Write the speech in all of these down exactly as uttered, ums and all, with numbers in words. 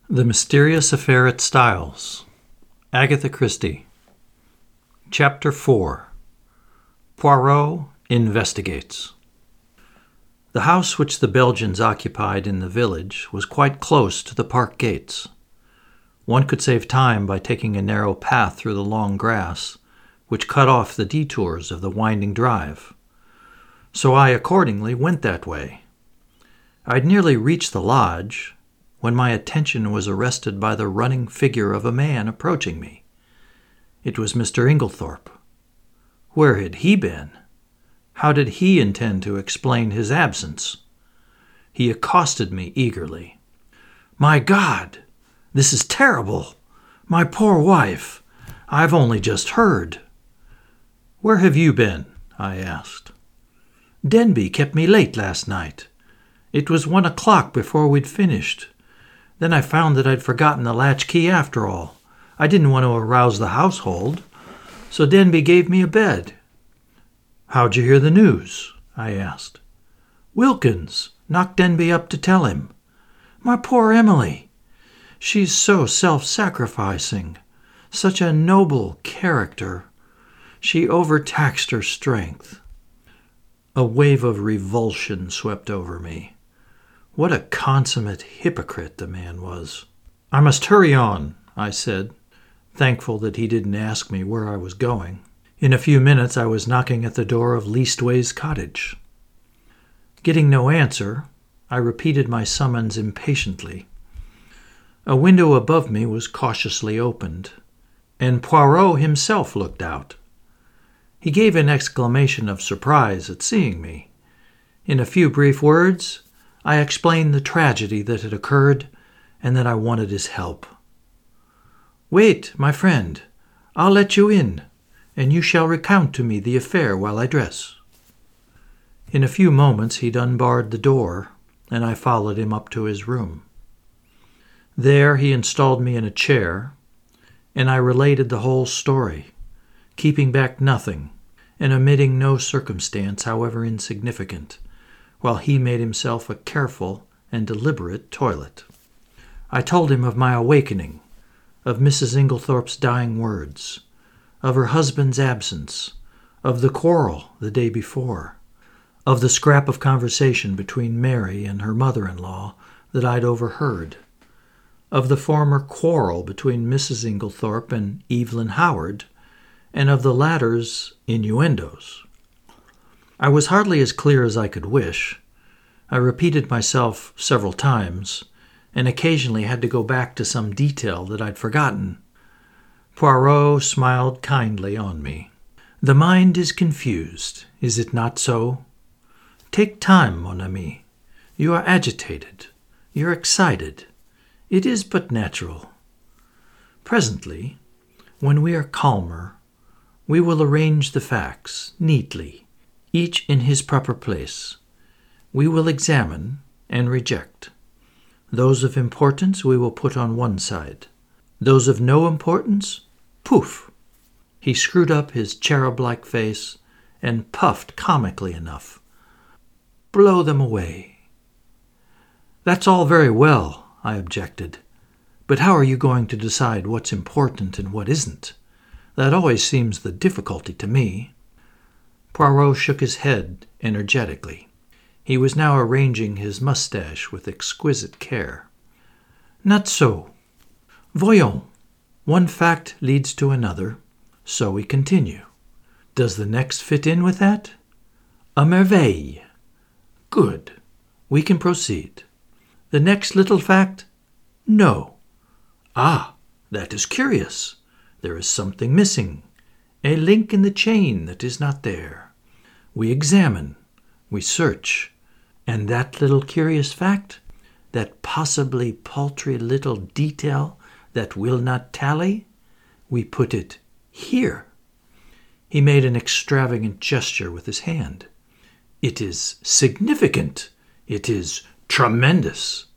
The Mysterious Affair at Styles. Agatha Christie. Chapter four. Poirot Investigates. The house which the Belgians occupied in the village was quite close to the park gates. One could save time by taking a narrow path through the long grass, which cut off the detours of the winding drive. So I accordingly went that way. I'd nearly reached the lodge when my attention was arrested by the running figure of a man approaching me. It was Mister Inglethorpe. Where had he been? How did he intend to explain his absence? He accosted me eagerly. "My God! This is terrible! My poor wife! I've only just heard." "Where have you been?" I asked. "Denby kept me late last night. It was one o'clock before we'd finished. Then I found that I'd forgotten the latchkey after all. I didn't want to arouse the household, so Denby gave me a bed." "How'd you hear the news?" I asked. "Wilkins knocked Denby up to tell him. My poor Emily! She's so self-sacrificing, such a noble character. She overtaxed her strength." A wave of revulsion swept over me. What a consummate hypocrite the man was. "I must hurry on," I said, thankful that he didn't ask me where I was going. In a few minutes I was knocking at the door of Leastways Cottage. Getting no answer, I repeated my summons impatiently. A window above me was cautiously opened, and Poirot himself looked out. He gave an exclamation of surprise at seeing me. In a few brief words, I explained the tragedy that had occurred and that I wanted his help. "Wait, my friend. I'll let you in, and you shall recount to me the affair while I dress." In a few moments he'd unbarred the door, and I followed him up to his room. There he installed me in a chair, and I related the whole story, keeping back nothing and omitting no circumstance, however insignificant, while he made himself a careful and deliberate toilet. I told him of my awakening, of Missus Inglethorpe's dying words, of her husband's absence, of the quarrel the day before, of the scrap of conversation between Mary and her mother-in-law that I'd overheard, of the former quarrel between Missus Inglethorpe and Evelyn Howard, and of the latter's innuendos. I was hardly as clear as I could wish. I repeated myself several times, and occasionally had to go back to some detail that I'd forgotten. Poirot smiled kindly on me. "The mind is confused, is it not so? Take time, mon ami. You are agitated. You're excited. It is but natural. Presently, when we are calmer, we will arrange the facts neatly, each in his proper place. We will examine and reject. Those of importance we will put on one side. Those of no importance, poof!" He screwed up his cherub-like face and puffed comically enough. "Blow them away." "That's all very well," I objected. "But how are you going to decide what's important and what isn't? That always seems the difficulty to me." Poirot shook his head energetically. He was now arranging his mustache with exquisite care. "Not so. Voyons. One fact leads to another, so we continue. Does the next fit in with that? A merveille. Good. We can proceed. The next little fact? No. Ah, that is curious. There is something missing, a link in the chain that is not there. We examine, we search, and that little curious fact, that possibly paltry little detail that will not tally, we put it here." He made an extravagant gesture with his hand. "It is significant. It is tremendous."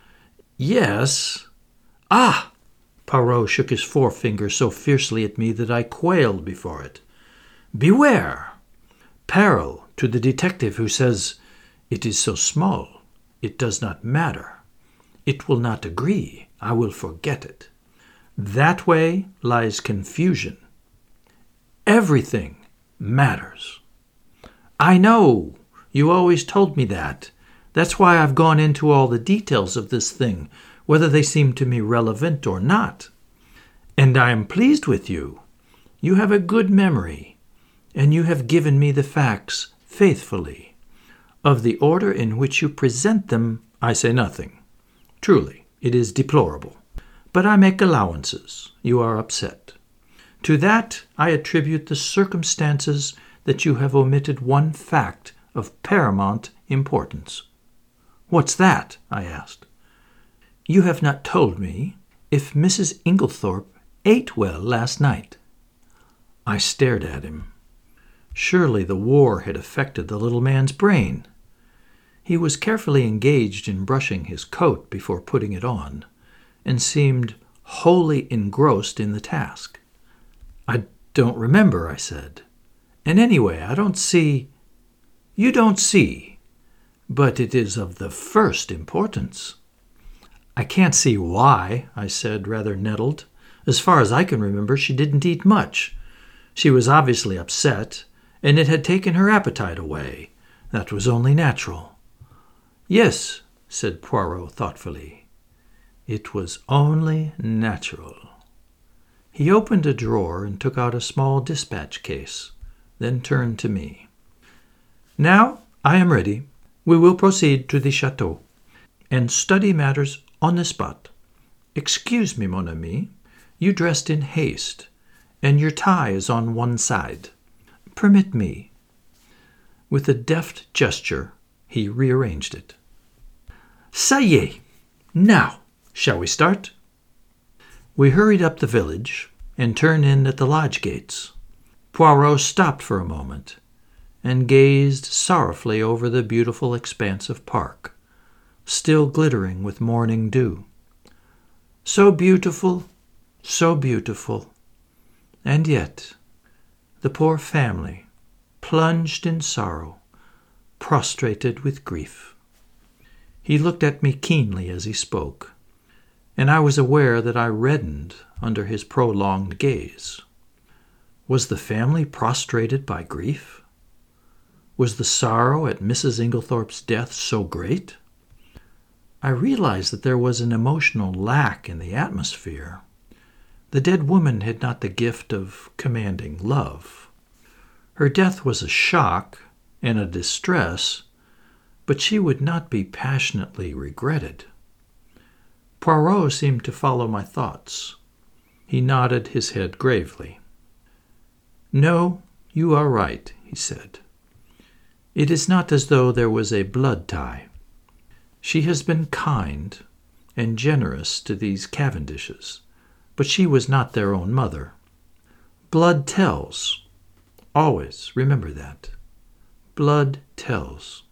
"Yes. Ah!" Poirot shook his forefinger so fiercely at me that I quailed before it. "Beware! Peril to the detective who says, 'It is so small, it does not matter. it will not agree. I will forget it. That way lies confusion. Everything matters. I know. You always told me that. That's why I've gone into all the details of this thing, whether they seem to me relevant or not. And I am pleased with you. You have a good memory, and you have given me the facts faithfully. Of the order in which you present them, I say nothing. Truly, it is deplorable. But I make allowances. You are upset. To that I attribute the circumstances that you have omitted one fact of paramount importance. What's that? I asked. You have not told me if Missus Inglethorpe ate well last night. I stared at him. Surely the war had affected the little man's brain. He was carefully engaged in brushing his coat before putting it on, and seemed wholly engrossed in the task. I don't remember, I said. And anyway, I don't see... You don't see, but it is of the first importance. I can't see why, I said, rather nettled. As far as I can remember, she didn't eat much. She was obviously upset, and it had taken her appetite away. That was only natural. Yes, said Poirot thoughtfully. It was only natural. He opened a drawer and took out a small dispatch case, then turned to me. Now I am ready. We will proceed to the chateau, and study matters on the spot. Excuse me, mon ami, you dressed in haste, and your tie is on one side. Permit me. With a deft gesture, he rearranged it. Ça y est. Now, shall we start? We hurried up the village and turned in at the lodge gates. Poirot stopped for a moment and gazed sorrowfully over the beautiful expanse of park, still glittering with morning dew. So beautiful, so beautiful. And yet, the poor family, plunged in sorrow, prostrated with grief. He looked at me keenly as he spoke, and I was aware that I reddened under his prolonged gaze. Was the family prostrated by grief? Was the sorrow at Missus Inglethorpe's death so great? I realized that there was an emotional lack in the atmosphere. The dead woman had not the gift of commanding love. Her death was a shock and a distress, but she would not be passionately regretted. Poirot seemed to follow my thoughts. He nodded his head gravely. No, you are right, he said. It is not as though there was a blood tie. She has been kind and generous to these Cavendishes, but she was not their own mother. Blood tells. Always remember that. Blood tells.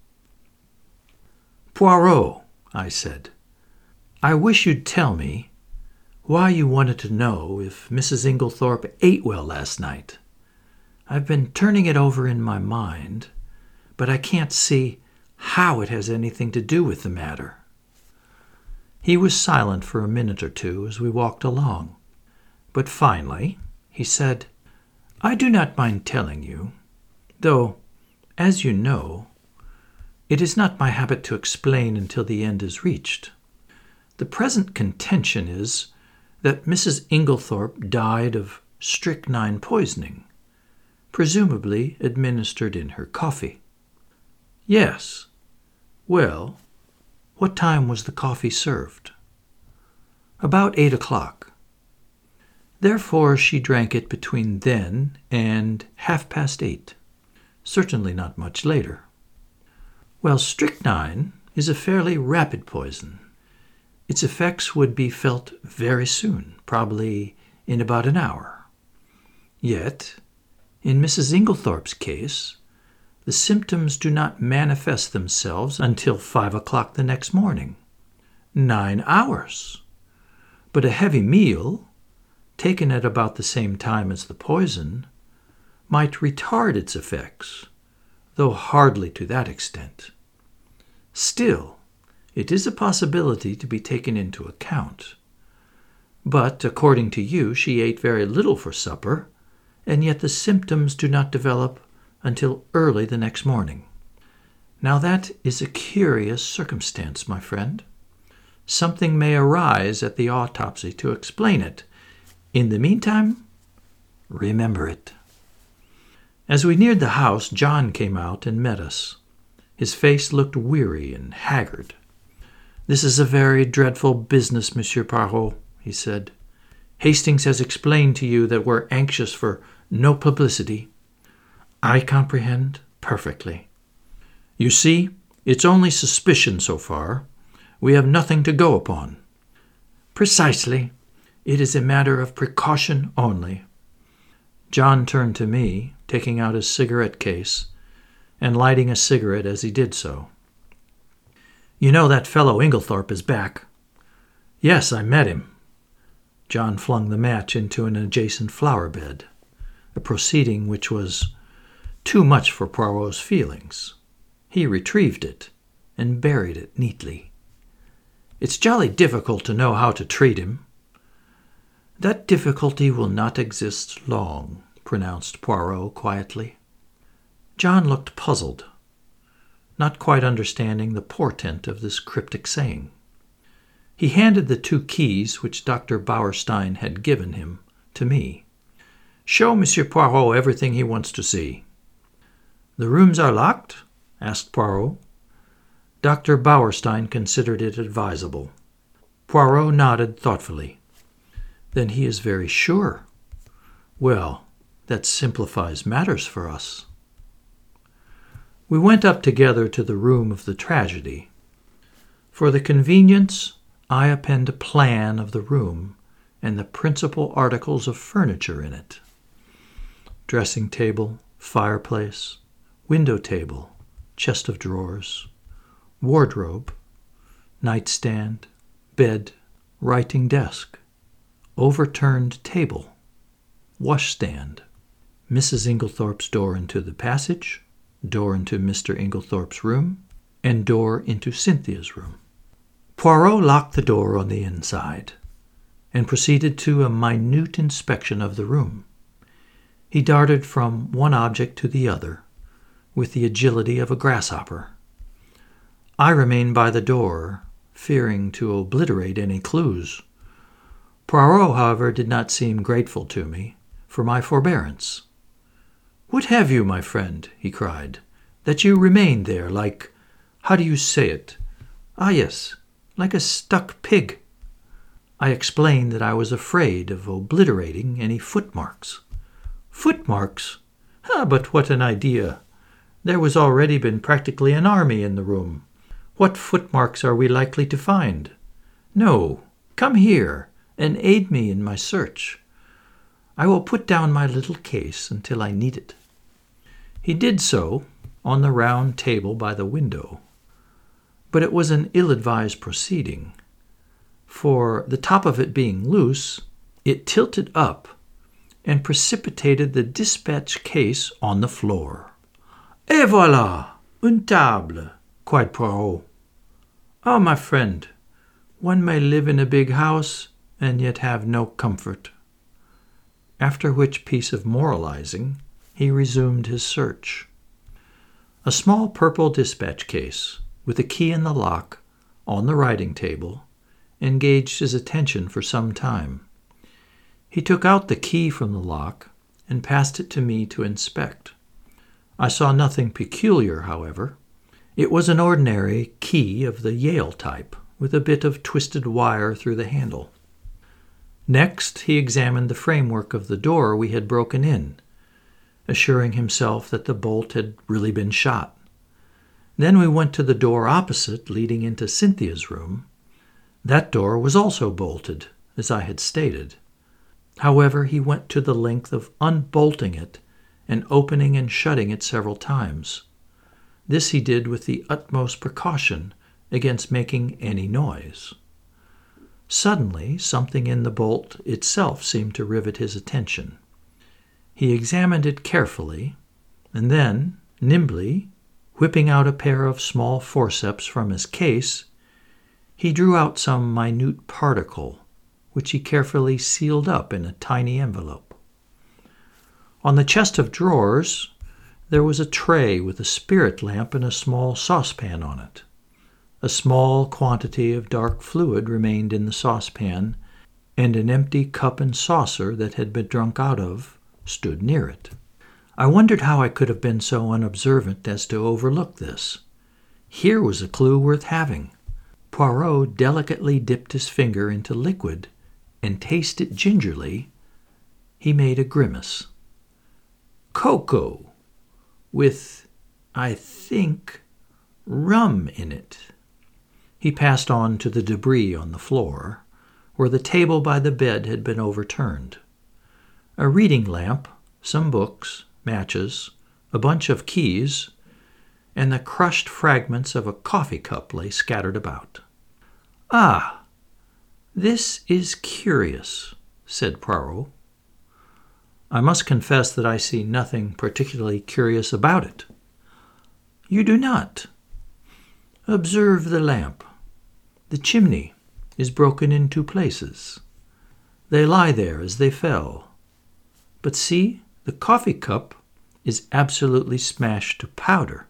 Poirot, I said, I wish you'd tell me why you wanted to know if Missus Inglethorpe ate well last night. I've been turning it over in my mind, but I can't see how it has anything to do with the matter. He was silent for a minute or two as we walked along, but finally he said, I do not mind telling you, though, as you know, it is not my habit to explain until the end is reached. The present contention is that Missus Inglethorpe died of strychnine poisoning, presumably administered in her coffee. Yes. Well, what time was the coffee served? About eight o'clock. Therefore she drank it between then and half past eight, certainly not much later. Well, strychnine is a fairly rapid poison. Its effects would be felt very soon, probably in about an hour. Yet, in Missus Inglethorpe's case, the symptoms do not manifest themselves until five o'clock the next morning. Nine hours. But a heavy meal, taken at about the same time as the poison, might retard its effects, though hardly to that extent. Still, It is a possibility to be taken into account. But, according to you, she ate very little for supper, and yet the symptoms do not develop until early the next morning. Now that is a curious circumstance, my friend. Something may arise at the autopsy to explain it. In the meantime, remember it. As we neared the house, John came out and met us. His face looked weary and haggard. "This is a very dreadful business, Monsieur Poirot," he said. "Hastings has explained to you that we're anxious for no publicity." "I comprehend perfectly." "You see, it's only suspicion so far. We have nothing to go upon." "Precisely. It is a matter of precaution only." John turned to me, taking out his cigarette case and lighting a cigarette as he did so. "You know that fellow Inglethorpe is back?" "Yes, I met him." John flung the match into an adjacent flower bed, a proceeding which was too much for Poirot's feelings. He retrieved it and buried it neatly. "It's jolly difficult to know how to treat him." "That difficulty will not exist long," pronounced Poirot quietly. John looked puzzled, not quite understanding the portent of this cryptic saying. He handed the two keys which Doctor Bauerstein had given him to me. "Show Monsieur Poirot everything he wants to see." "The rooms are locked?" asked Poirot. Doctor Bauerstein considered it advisable. Poirot nodded thoughtfully. "Then he is very sure. Well, that simplifies matters for us." We went up together to the room of the tragedy. For the convenience, I append a plan of the room and the principal articles of furniture in it. Dressing table, fireplace, window table, chest of drawers, wardrobe, nightstand, bed, writing desk, overturned table, washstand, Missus Inglethorpe's door into the passage, door into Mister Inglethorpe's room, and door into Cynthia's room. Poirot locked the door on the inside and proceeded to a minute inspection of the room. He darted from one object to the other with the agility of a grasshopper. I remained by the door, fearing to obliterate any clues. Poirot, however, did not seem grateful to me for my forbearance. "What have you, my friend?" he cried, "that you remain there like, how do you say it? Ah, yes, like a stuck pig." I explained that I was afraid of obliterating any footmarks. "Footmarks? Ah, but what an idea! There was already been practically an army in the room. What footmarks are we likely to find? No, come here and aid me in my search. I will put down my little case until I need it." He did so on the round table by the window, but it was an ill-advised proceeding, for the top of it being loose, it tilted up and precipitated the dispatch case on the floor. "Et voilà, une table!" cried Poirot. "Ah, my friend, one may live in a big house and yet have no comfort." After which piece of moralizing, he resumed his search. A small purple dispatch case, with a key in the lock, on the writing table, engaged his attention for some time. He took out the key from the lock and passed it to me to inspect. I saw nothing peculiar, however. It was an ordinary key of the Yale type, with a bit of twisted wire through the handle. Next, he examined the framework of the door we had broken in, assuring himself that the bolt had really been shot. Then we went to the door opposite, leading into Cynthia's room. That door was also bolted, as I had stated. However, he went to the length of unbolting it and opening and shutting it several times. This he did with the utmost precaution against making any noise. Suddenly, something in the bolt itself seemed to rivet his attention. He examined it carefully, and then, nimbly, whipping out a pair of small forceps from his case, He drew out some minute particle, which he carefully sealed up in a tiny envelope. On the chest of drawers, there was a tray with a spirit lamp and a small saucepan on it. A small quantity of dark fluid remained in the saucepan, and an empty cup and saucer that had been drunk out of stood near it. I wondered how I could have been so unobservant as to overlook this. Here was a clue worth having. Poirot delicately dipped his finger into liquid and tasted gingerly. He made a grimace. Cocoa, with, I think, rum in it. He passed on to the debris on the floor, where the table by the bed had been overturned. A reading lamp, some books, matches, a bunch of keys, and the crushed fragments of a coffee cup lay scattered about. "Ah, this is curious," said Poirot. "I must confess that I see nothing particularly curious about it." "You do not? Observe the lamp. The chimney is broken in two places. They lie there as they fell. But see, the coffee cup is absolutely smashed to powder."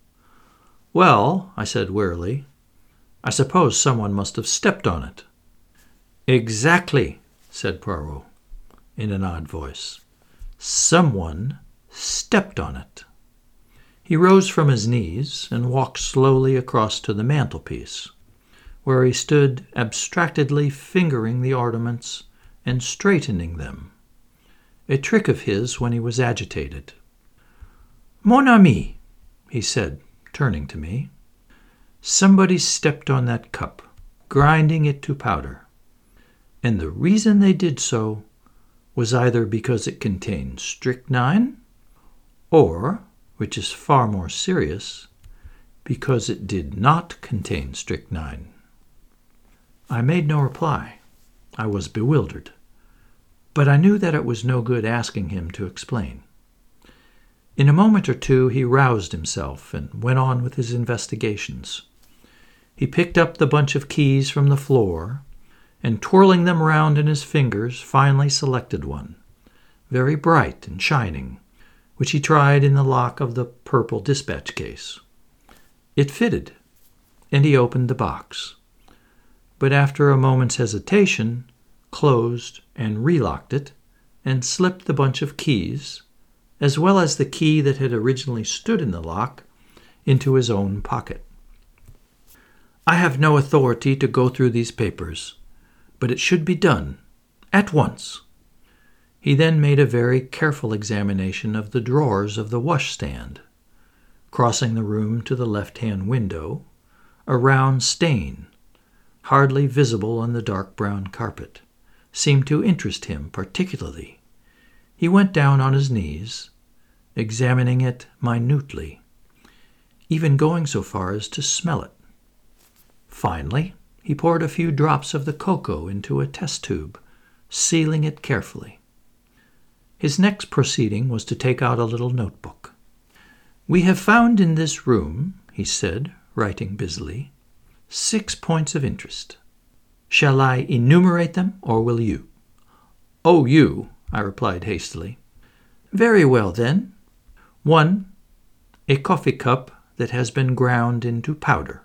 "Well," I said wearily, "I suppose someone must have stepped on it." "Exactly," said Poirot, in an odd voice. "Someone stepped on it." He rose from his knees and walked slowly across to the mantelpiece, where he stood abstractedly fingering the ornaments and straightening them, a trick of his when he was agitated. "Mon ami," he said, turning to me, "somebody stepped on that cup, grinding it to powder, and the reason they did so was either because it contained strychnine, or, which is far more serious, because it did not contain strychnine." I made no reply. I was bewildered, but I knew that it was no good asking him to explain. In a moment or two he roused himself and went on with his investigations. He picked up the bunch of keys from the floor and, twirling them round in his fingers, finally selected one, very bright and shining, which he tried in the lock of the purple dispatch case. It fitted, and he opened the box, but after a moment's hesitation, closed and relocked it, and slipped the bunch of keys, as well as the key that had originally stood in the lock, into his own pocket. "I have no authority to go through these papers, but it should be done, at once." He then made a very careful examination of the drawers of the washstand. Crossing the room to the left-hand window, a round stain, hardly visible on the dark brown carpet, seemed to interest him particularly. He went down on his knees, examining it minutely, even going so far as to smell it. Finally, he poured a few drops of the cocoa into a test tube, sealing it carefully. His next proceeding was to take out a little notebook. "We have found in this room," he said, writing busily, "six points of interest. Shall I enumerate them, or will you?" "Oh, you," I replied hastily. "Very well, then. One, a coffee cup that has been ground into powder.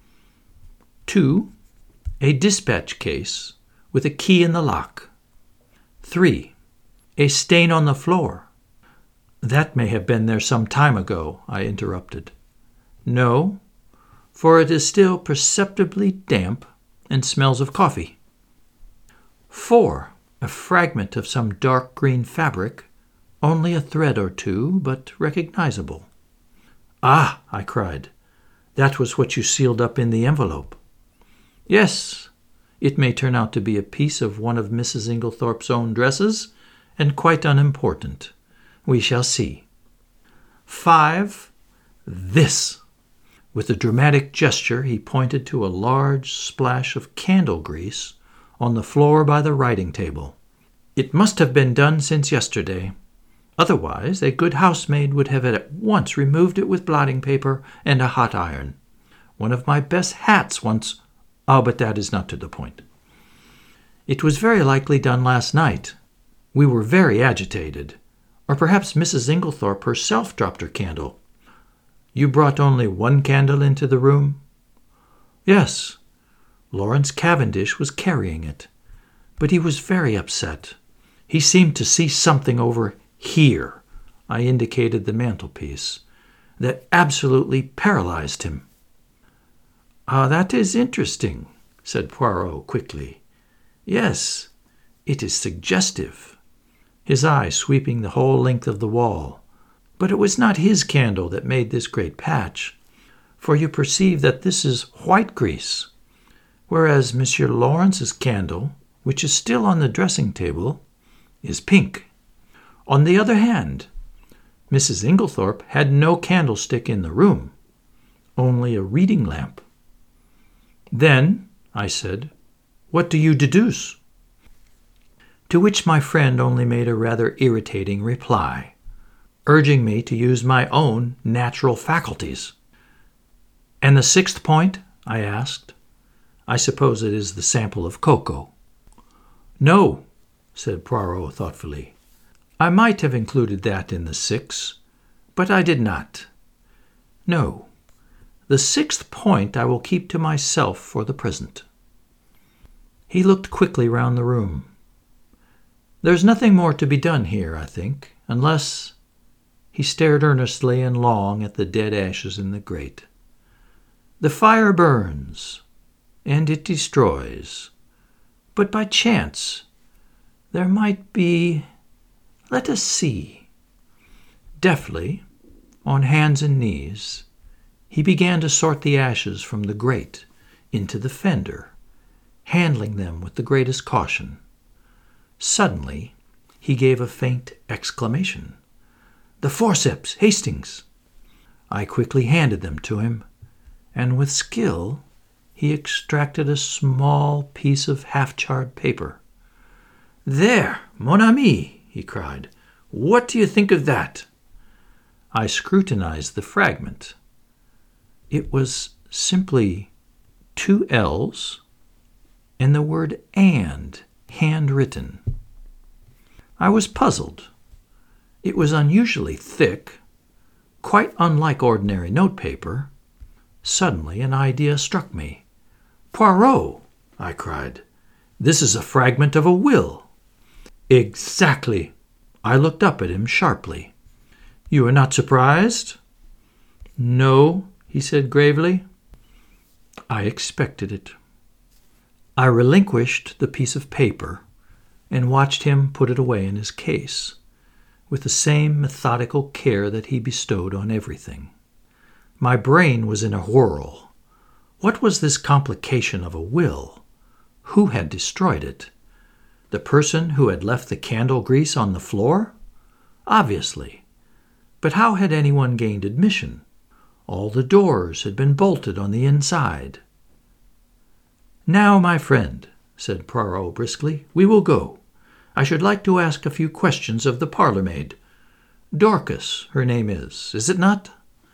Two, a dispatch case with a key in the lock. Three, a stain on the floor." "That may have been there some time ago," I interrupted. "No, for it is still perceptibly damp and smells of coffee. Four, a fragment of some dark green fabric, only a thread or two, but recognizable." "Ah," I cried, "that was what you sealed up in the envelope." "Yes, it may turn out to be a piece of one of Missus Inglethorpe's own dresses, and quite unimportant. We shall see. Five, this." With a dramatic gesture, he pointed to a large splash of candle grease on the floor by the writing table. "It must have been done since yesterday. Otherwise, a good housemaid would have at once removed it with blotting paper and a hot iron. One of my best hats once—" Oh, but that is not to the point. It was very likely done last night. We were very agitated. Or perhaps Missus Inglethorpe herself dropped her candle. You brought only one candle into the room? Yes. Lawrence Cavendish was carrying it, but he was very upset. He seemed to see something over here, I indicated the mantelpiece, that absolutely paralyzed him. Ah, that is interesting, said Poirot quickly. Yes, it is suggestive. His eye sweeping the whole length of the wall. But it was not his candle that made this great patch, for you perceive that this is white grease, whereas Monsieur Lawrence's candle, which is still on the dressing-table, is pink. On the other hand, Missus Inglethorpe had no candlestick in the room, only a reading lamp. Then, I said, what do you deduce? To which my friend only made a rather irritating reply, urging me to use my own natural faculties. And the sixth point? I asked. I suppose it is the sample of cocoa. No, said Poirot thoughtfully. I might have included that in the six, but I did not. No, the sixth point I will keep to myself for the present. He looked quickly round the room. There's nothing more to be done here, I think, unless... He stared earnestly and long at the dead ashes in the grate. The fire burns, and it destroys. But by chance, there might be... Let us see. Deftly, on hands and knees, he began to sort the ashes from the grate into the fender, handling them with the greatest caution. Suddenly, he gave a faint exclamation. The forceps, Hastings! I quickly handed them to him, and with skill he extracted a small piece of half-charred paper. There, mon ami, he cried. What do you think of that? I scrutinized the fragment. It was simply two L's and the word and handwritten. I was puzzled. It was unusually thick, quite unlike ordinary notepaper. Suddenly an idea struck me. Poirot, I cried, this is a fragment of a will. Exactly. I looked up at him sharply. You are not surprised? No, he said gravely. I expected it. I relinquished the piece of paper and watched him put it away in his case, with the same methodical care that he bestowed on everything. My brain was in a whirl. What was this complication of a will? Who had destroyed it? The person who had left the candle grease on the floor? Obviously. But how had anyone gained admission? All the doors had been bolted on the inside. Now, my friend, said Poirot briskly, we will go. I should like to ask a few questions of the parlour-maid. Dorcas, her name is, is it not?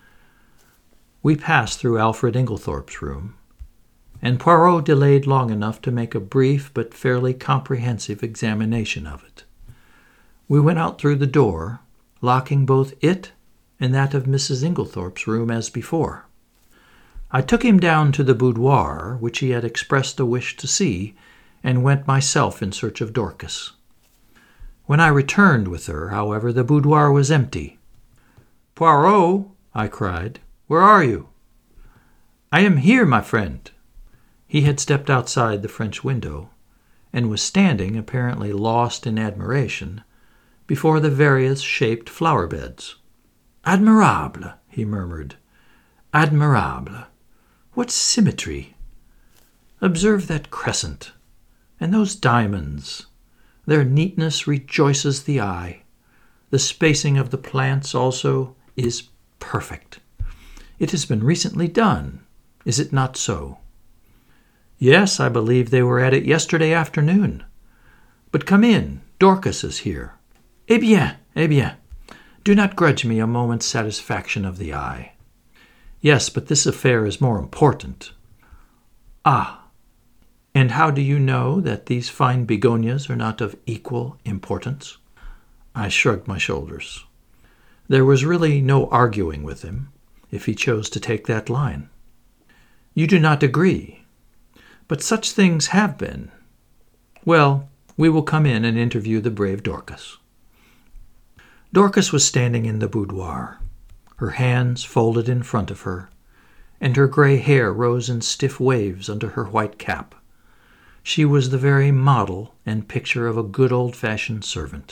We passed through Alfred Inglethorpe's room, and Poirot delayed long enough to make a brief but fairly comprehensive examination of it. We went out through the door, locking both it and that of Missus Inglethorpe's room as before. I took him down to the boudoir, which he had expressed a wish to see, and went myself in search of Dorcas. When I returned with her, however, the boudoir was empty. Poirot, I cried, where are you? I am here, my friend. He had stepped outside the French window, and was standing, apparently lost in admiration, before the various shaped flower beds. Admirable, he murmured. Admirable. What symmetry! Observe that crescent, and those diamonds. Their neatness rejoices the eye. The spacing of the plants also is perfect. It has been recently done, is it not so? Yes, I believe they were at it yesterday afternoon. But come in, Dorcas is here. Eh bien, eh bien, do not grudge me a moment's satisfaction of the eye. Yes, but this affair is more important. Ah, And how do you know that these fine begonias are not of equal importance? I shrugged my shoulders. There was really no arguing with him, if he chose to take that line. You do not agree, but such things have been. Well, we will come in and interview the brave Dorcas. Dorcas was standing in the boudoir, her hands folded in front of her, and her gray hair rose in stiff waves under her white cap. She was the very model and picture of a good old-fashioned servant.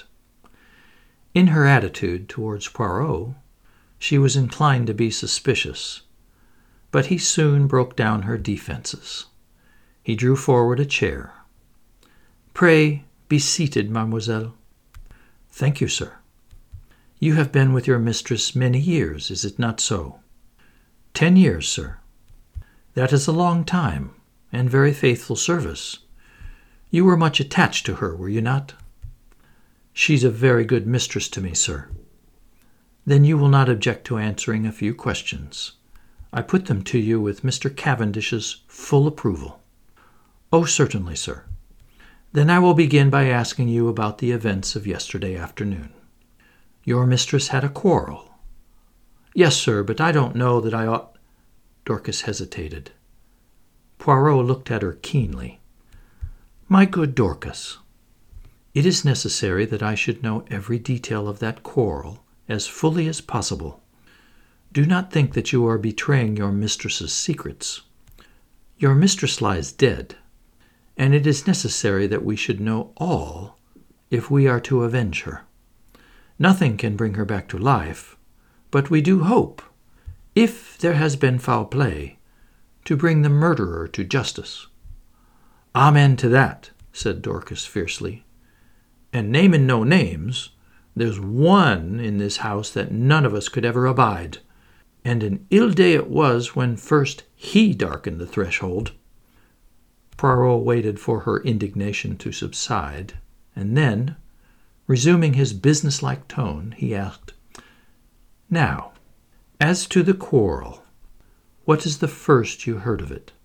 In her attitude towards Poirot, she was inclined to be suspicious, but he soon broke down her defenses. He drew forward a chair. "Pray be seated, mademoiselle." "Thank you, sir." "You have been with your mistress many years, is it not so?" "Ten years, sir." "That is a long time, and very faithful service. You were much attached to her, were you not?" "She's a very good mistress to me, sir." "Then you will not object to answering a few questions. I put them to you with Mister Cavendish's full approval." "Oh, certainly, sir." "Then I will begin by asking you about the events of yesterday afternoon. Your mistress had a quarrel." "Yes, sir, but I don't know that I ought—" Dorcas hesitated. Poirot looked at her keenly. "My good Dorcas, it is necessary that I should know every detail of that quarrel as fully as possible. Do not think that you are betraying your mistress's secrets. Your mistress lies dead, and it is necessary that we should know all if we are to avenge her. Nothing can bring her back to life, but we do hope, if there has been foul play, to bring the murderer to justice." "Amen to that," said Dorcas fiercely. "And naming no names, there's one in this house that none of us could ever abide, and an ill day it was when first he darkened the threshold." Poirot waited for her indignation to subside, and then, resuming his businesslike tone, he asked, "Now, as to the quarrel, what is the first you heard of it?"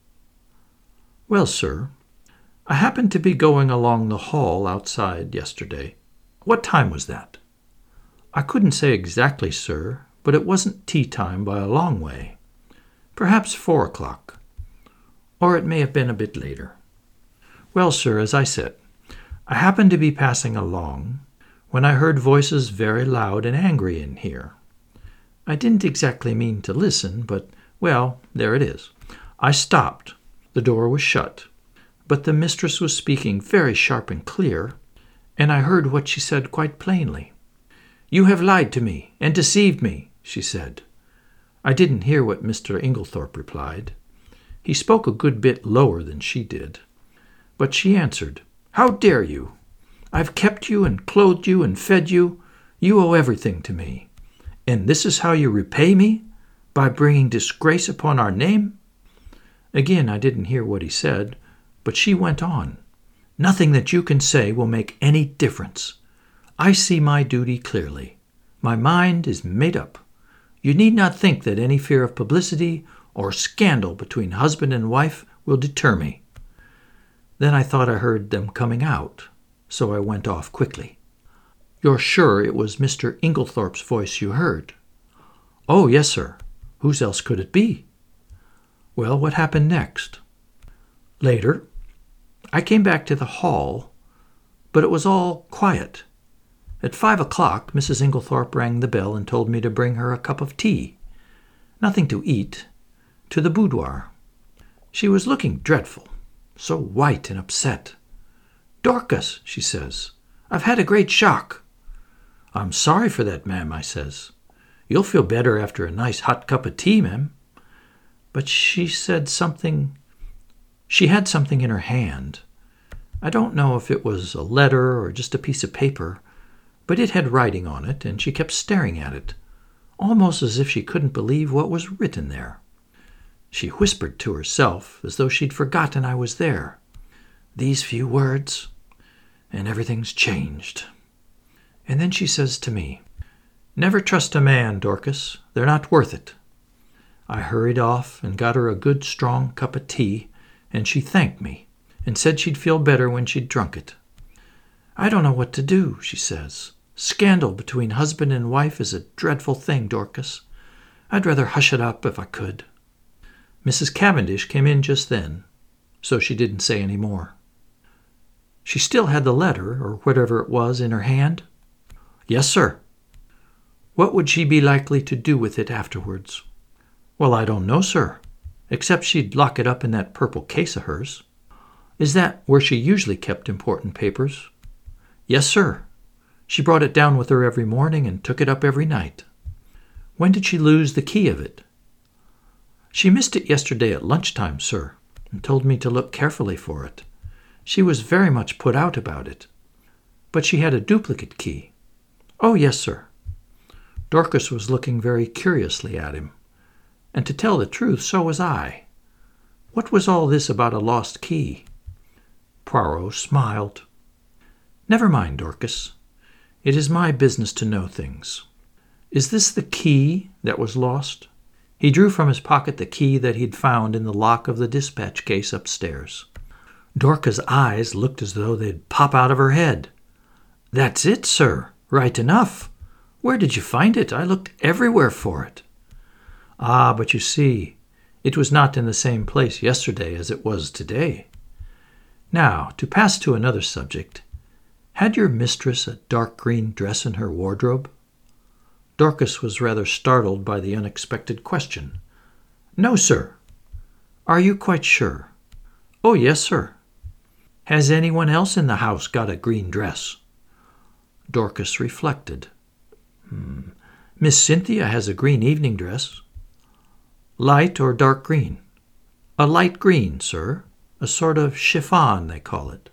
"Well, sir, I happened to be going along the hall outside yesterday." "What time was that?" "I couldn't say exactly, sir, but it wasn't tea time by a long way. Perhaps four o'clock. Or it may have been a bit later. Well, sir, as I said, I happened to be passing along when I heard voices very loud and angry in here. I didn't exactly mean to listen, but, well, there it is. I stopped. The door was shut, but the mistress was speaking very sharp and clear, and I heard what she said quite plainly. 'You have lied to me and deceived me,' she said. I didn't hear what Mister Inglethorpe replied. He spoke a good bit lower than she did. But she answered, 'How dare you? I've kept you and clothed you and fed you. You owe everything to me. And this is how you repay me? By bringing disgrace upon our name?' Again, I didn't hear what he said, but she went on. 'Nothing that you can say will make any difference. I see my duty clearly. My mind is made up. You need not think that any fear of publicity or scandal between husband and wife will deter me.' Then I thought I heard them coming out, so I went off quickly." "You're sure it was Mister Inglethorpe's voice you heard?" "Oh, yes, sir. Whose else could it be?" "Well, what happened next?" "Later, I came back to the hall, but it was all quiet. At five o'clock, Missus Inglethorpe rang the bell and told me to bring her a cup of tea, nothing to eat, to the boudoir. She was looking dreadful, so white and upset. 'Dorcas,' she says, 'I've had a great shock.' 'I'm sorry for that, ma'am,' I says. 'You'll feel better after a nice hot cup of tea, ma'am.' But she said something, she had something in her hand. I don't know if it was a letter or just a piece of paper, but it had writing on it, and she kept staring at it, almost as if she couldn't believe what was written there. She whispered to herself, as though she'd forgotten I was there, 'These few words, and everything's changed.' And then she says to me, 'Never trust a man, Dorcas. They're not worth it.' I hurried off and got her a good strong cup of tea, and she thanked me and said she'd feel better when she'd drunk it. I don't know what to do, she says. Scandal between husband and wife is a dreadful thing, Dorcas. I'd rather hush it up if I could. Missus Cavendish came in just then, so she didn't say any more. She still had the letter, or whatever it was, in her hand? Yes, sir. What would she be likely to do with it afterwards? Well, I don't know, sir, except she'd lock it up in that purple case of hers. Is that where she usually kept important papers? Yes, sir. She brought it down with her every morning and took it up every night. When did she lose the key of it? She missed it yesterday at lunchtime, sir, and told me to look carefully for it. She was very much put out about it. But she had a duplicate key. Oh, yes, sir. Dorcas was looking very curiously at him. And to tell the truth, so was I. What was all this about a lost key? Poirot smiled. Never mind, Dorcas. It is my business to know things. Is this the key that was lost? He drew from his pocket the key that he'd found in the lock of the dispatch case upstairs. Dorcas' eyes looked as though they'd pop out of her head. That's it, sir. Right enough. Where did you find it? I looked everywhere for it. Ah, but you see, it was not in the same place yesterday as it was today. Now, to pass to another subject, had your mistress a dark green dress in her wardrobe? Dorcas was rather startled by the unexpected question. No, sir. Are you quite sure? Oh, yes, sir. Has anyone else in the house got a green dress? Dorcas reflected. Hmm. Miss Cynthia has a green evening dress. Light or dark green? A light green, sir. A sort of chiffon, they call it.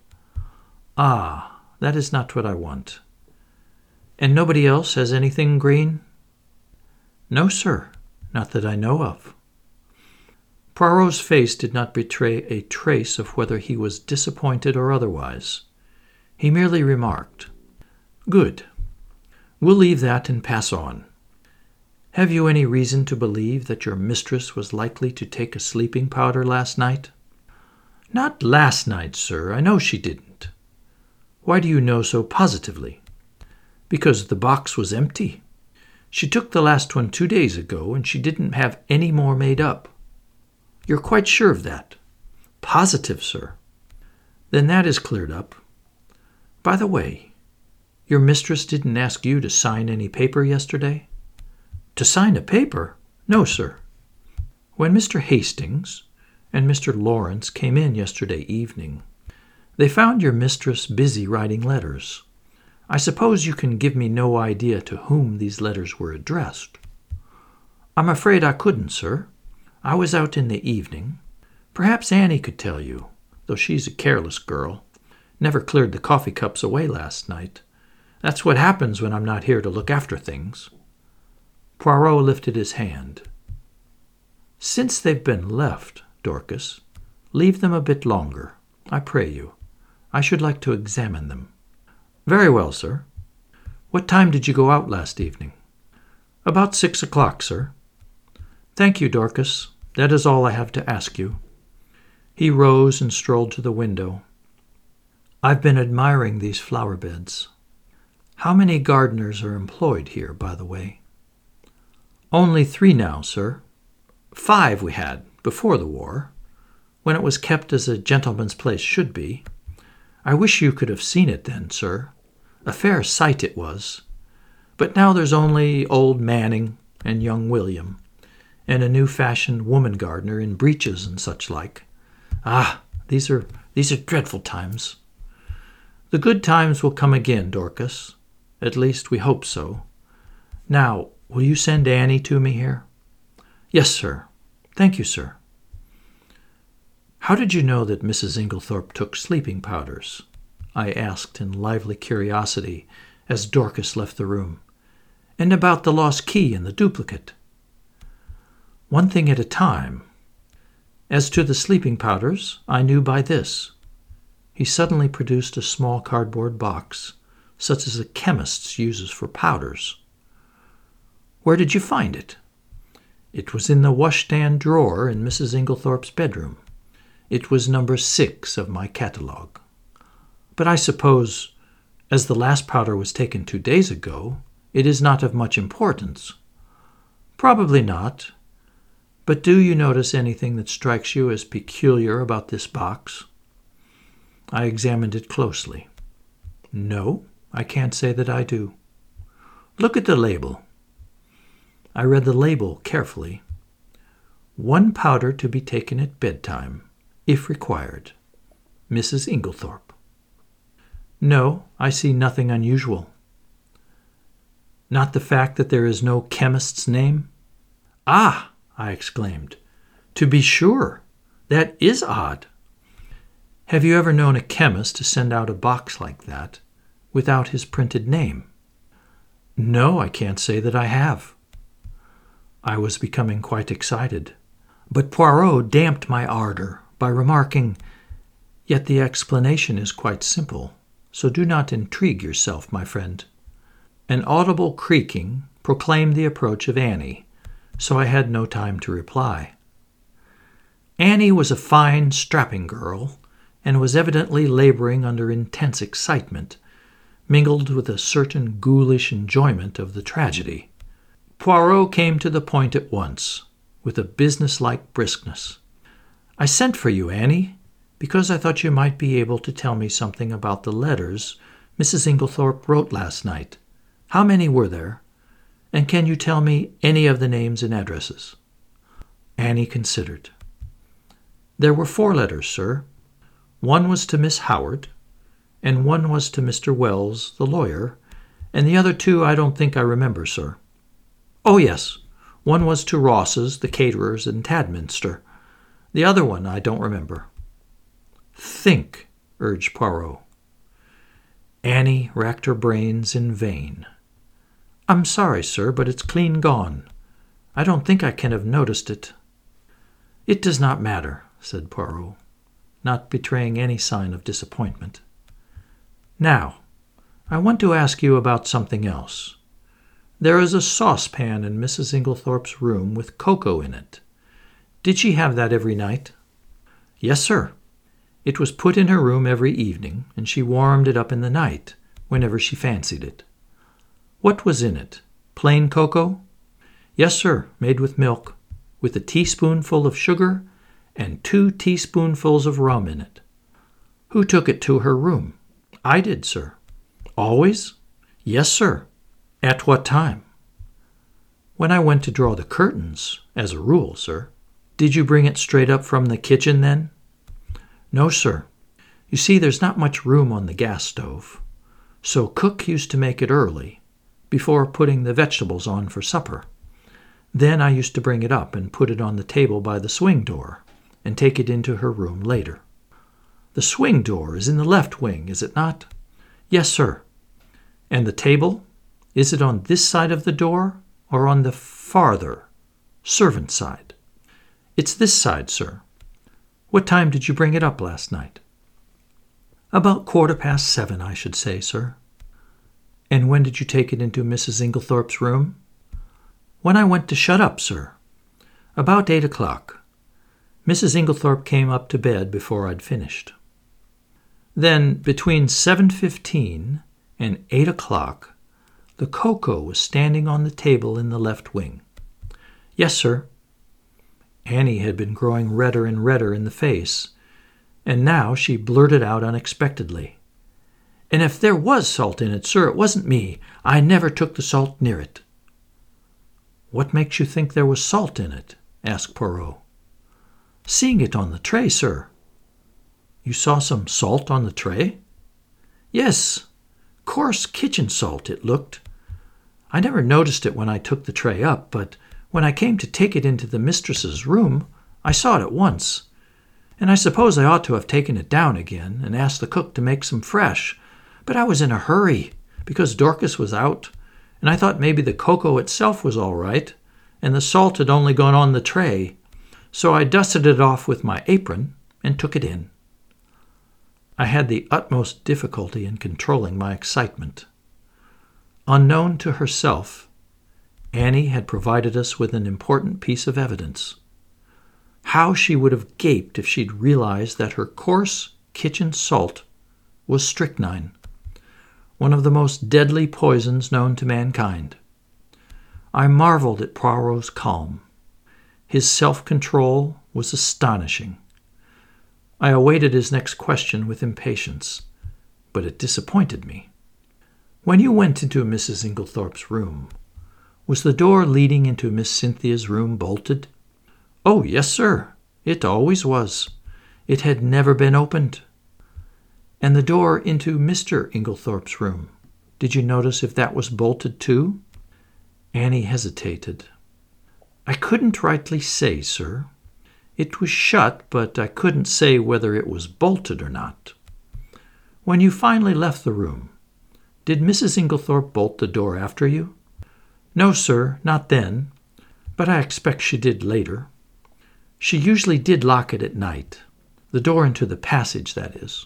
Ah, that is not what I want. And nobody else has anything green? No, sir, not that I know of. Poirot's face did not betray a trace of whether he was disappointed or otherwise. He merely remarked, Good. We'll leave that and pass on. Have you any reason to believe that your mistress was likely to take a sleeping powder last night? Not last night, sir. I know she didn't. Why do you know so positively? Because the box was empty. She took the last one two days ago, and she didn't have any more made up. You're quite sure of that? Positive, sir. Then that is cleared up. By the way, your mistress didn't ask you to sign any paper yesterday? To sign a paper? No, sir. When Mister Hastings and Mister Lawrence came in yesterday evening, they found your mistress busy writing letters. I suppose you can give me no idea to whom these letters were addressed. I'm afraid I couldn't, sir. I was out in the evening. Perhaps Annie could tell you, though she's a careless girl. Never cleared the coffee cups away last night. That's what happens when I'm not here to look after things. Poirot lifted his hand. Since they've been left, Dorcas, leave them a bit longer, I pray you. I should like to examine them. Very well, sir. What time did you go out last evening? About six o'clock, sir. Thank you, Dorcas. That is all I have to ask you. He rose and strolled to the window. I've been admiring these flower beds. How many gardeners are employed here, by the way? Only three now, sir. Five we had before the war, when it was kept as a gentleman's place should be. I wish you could have seen it then, sir. A fair sight it was. But now there's only old Manning and young William, and a new-fashioned woman gardener in breeches and such like. Ah, these are these are dreadful times. The good times will come again, Dorcas. At least we hope so. Now, will you send Annie to me here? Yes, sir. Thank you, sir. How did you know that Missus Inglethorpe took sleeping powders? I asked in lively curiosity as Dorcas left the room. And about the lost key and the duplicate? One thing at a time. As to the sleeping powders, I knew by this. He suddenly produced a small cardboard box, such as a chemist uses for powders. Where did you find it? It was in the washstand drawer in Missus Inglethorpe's bedroom. It was number six of my catalogue. But I suppose, as the last powder was taken two days ago, it is not of much importance. Probably not. But do you notice anything that strikes you as peculiar about this box? I examined it closely. No, I can't say that I do. Look at the label. I read the label carefully. One powder to be taken at bedtime, if required. Missus Inglethorpe. No, I see nothing unusual. Not the fact that there is no chemist's name? Ah, I exclaimed. To be sure, that is odd. Have you ever known a chemist to send out a box like that without his printed name? No, I can't say that I have. I was becoming quite excited, but Poirot damped my ardor by remarking, Yet the explanation is quite simple, so do not intrigue yourself, my friend. An audible creaking proclaimed the approach of Annie, so I had no time to reply. Annie was a fine, strapping girl, and was evidently laboring under intense excitement, mingled with a certain ghoulish enjoyment of the tragedy. Poirot came to the point at once, with a business-like briskness. I sent for you, Annie, because I thought you might be able to tell me something about the letters Missus Inglethorpe wrote last night. How many were there? And can you tell me any of the names and addresses? Annie considered. There were four letters, sir. One was to Miss Howard, and one was to Mister Wells, the lawyer, and the other two I don't think I remember, sir. Oh, yes, one was to Ross's, the caterers in Tadminster. The other one I don't remember. Think, urged Poirot. Annie racked her brains in vain. I'm sorry, sir, but it's clean gone. I don't think I can have noticed it. It does not matter, said Poirot, not betraying any sign of disappointment. Now, I want to ask you about something else. There is a saucepan in Missus Inglethorpe's room with cocoa in it. Did she have that every night? Yes, sir. It was put in her room every evening, and she warmed it up in the night, whenever she fancied it. What was in it? Plain cocoa? Yes, sir, made with milk, with a teaspoonful of sugar and two teaspoonfuls of rum in it. Who took it to her room? I did, sir. Always? Yes, sir. At what time? When I went to draw the curtains, as a rule, sir. Did you bring it straight up from the kitchen, then? No, sir. You see, there's not much room on the gas stove, so cook used to make it early, before putting the vegetables on for supper. Then I used to bring it up and put it on the table by the swing door, and take it into her room later. The swing door is in the left wing, is it not? Yes, sir. And the table? Is it on this side of the door, or on the farther, servant side? It's this side, sir. What time did you bring it up last night? About quarter past seven, I should say, sir. And when did you take it into Missus Inglethorpe's room? When I went to shut up, sir. About eight o'clock. Missus Inglethorpe came up to bed before I'd finished. Then, between seven fifteen and eight o'clock, the cocoa was standing on the table in the left wing. Yes, sir. Annie had been growing redder and redder in the face, and now she blurted out unexpectedly. And if there was salt in it, sir, it wasn't me. I never took the salt near it. What makes you think there was salt in it? Asked Poirot. Seeing it on the tray, sir. You saw some salt on the tray? Yes, coarse kitchen salt it looked. I never noticed it when I took the tray up, but when I came to take it into the mistress's room, I saw it at once, and I suppose I ought to have taken it down again and asked the cook to make some fresh, but I was in a hurry, because Dorcas was out, and I thought maybe the cocoa itself was all right, and the salt had only gone on the tray, so I dusted it off with my apron and took it in. I had the utmost difficulty in controlling my excitement. Unknown to herself, Annie had provided us with an important piece of evidence. How she would have gaped if she'd realized that her coarse kitchen salt was strychnine, one of the most deadly poisons known to mankind. I marveled at Poirot's calm. His self-control was astonishing. I awaited his next question with impatience, but it disappointed me. When you went into Missus Inglethorpe's room, was the door leading into Miss Cynthia's room bolted? Oh, yes, sir. It always was. It had never been opened. And the door into Mister Inglethorpe's room, did you notice if that was bolted too? Annie hesitated. I couldn't rightly say, sir. It was shut, but I couldn't say whether it was bolted or not. When you finally left the room, did Missus Inglethorpe bolt the door after you? No, sir, not then, but I expect she did later. She usually did lock it at night, the door into the passage, that is.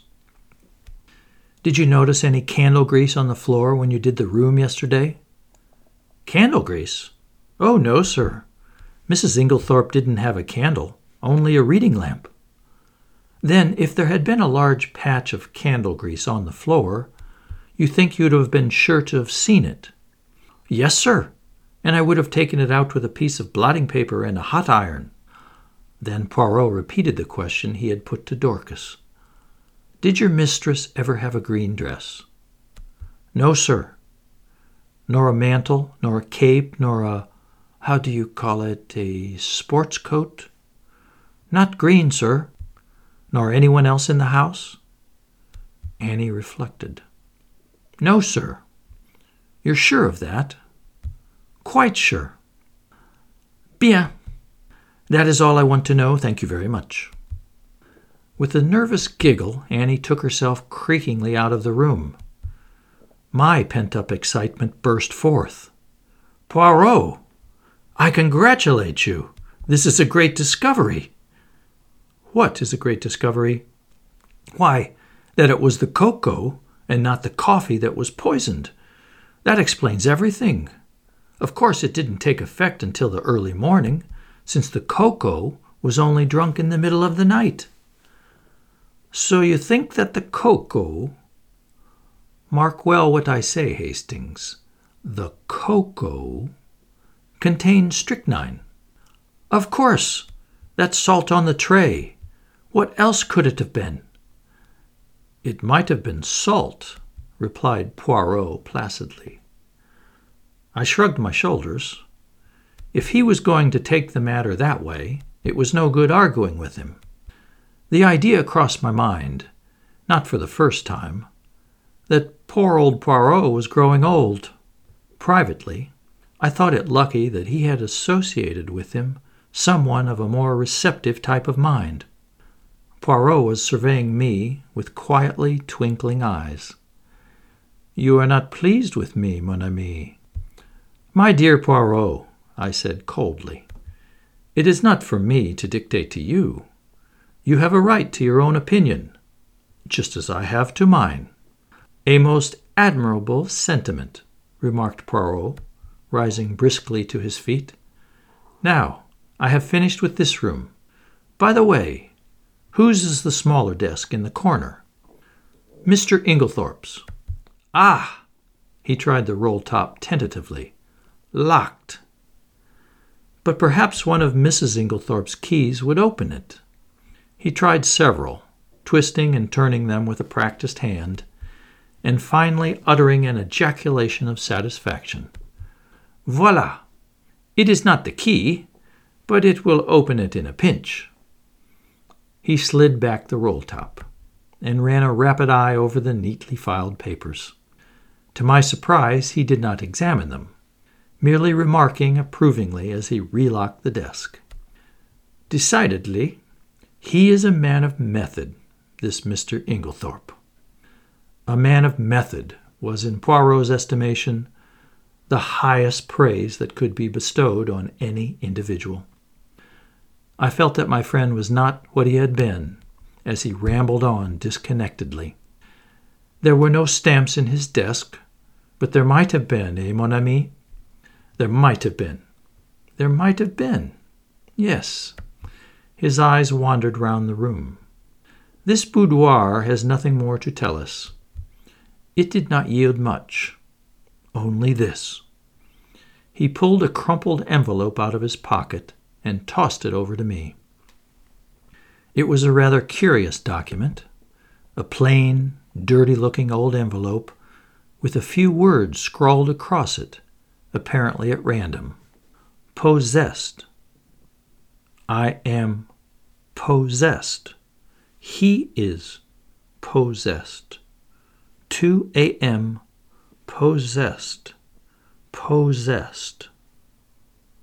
Did you notice any candle grease on the floor when you did the room yesterday? Candle grease? Oh, no, sir. Missus Inglethorpe didn't have a candle, only a reading lamp. Then, if there had been a large patch of candle grease on the floor, you think you'd have been sure to have seen it? Yes, sir, and I would have taken it out with a piece of blotting paper and a hot iron. Then Poirot repeated the question he had put to Dorcas. Did your mistress ever have a green dress? No, sir. Nor a mantle, nor a cape, nor a, how do you call it, a sports coat? Not green, sir. Nor anyone else in the house? Annie reflected. No, sir. You're sure of that? Quite sure. Bien. That is all I want to know. Thank you very much. With a nervous giggle, Annie took herself creakingly out of the room. My pent-up excitement burst forth. Poirot, I congratulate you. This is a great discovery. What is a great discovery? Why, that it was the cocoa and not the coffee that was poisoned. That explains everything. Of course, it didn't take effect until the early morning, since the cocoa was only drunk in the middle of the night. So you think that the cocoa... Mark well what I say, Hastings. The cocoa contained strychnine. Of course. That salt on the tray. What else could it have been? It might have been salt, replied Poirot placidly. I shrugged my shoulders. If he was going to take the matter that way, it was no good arguing with him. The idea crossed my mind, not for the first time, that poor old Poirot was growing old. Privately, I thought it lucky that he had associated with him someone of a more receptive type of mind. Poirot was surveying me with quietly twinkling eyes. You are not pleased with me, mon ami. My dear Poirot, I said coldly, it is not for me to dictate to you. You have a right to your own opinion, just as I have to mine. A most admirable sentiment, remarked Poirot, rising briskly to his feet. Now, I have finished with this room. By the way, whose is the smaller desk in the corner? Mister Inglethorpe's. Ah! He tried the roll-top tentatively. Locked. But perhaps one of Missus Inglethorpe's keys would open it. He tried several, twisting and turning them with a practiced hand, and finally uttering an ejaculation of satisfaction. Voila! It is not the key, but it will open it in a pinch. He slid back the roll-top and ran a rapid eye over the neatly filed papers. To my surprise, he did not examine them, merely remarking approvingly as he relocked the desk. Decidedly, he is a man of method, this Mister Inglethorpe. A man of method was, in Poirot's estimation, the highest praise that could be bestowed on any individual. I felt that my friend was not what he had been, as he rambled on disconnectedly. There were no stamps in his desk, but there might have been, eh, mon ami? There might have been. There might have been. Yes. His eyes wandered round the room. This boudoir has nothing more to tell us. It did not yield much. Only this. He pulled a crumpled envelope out of his pocket and tossed it over to me. It was a rather curious document, a plain, dirty-looking old envelope with a few words scrawled across it, apparently at random. Possessed. I am possessed. He is possessed. two a.m. Possessed. Possessed.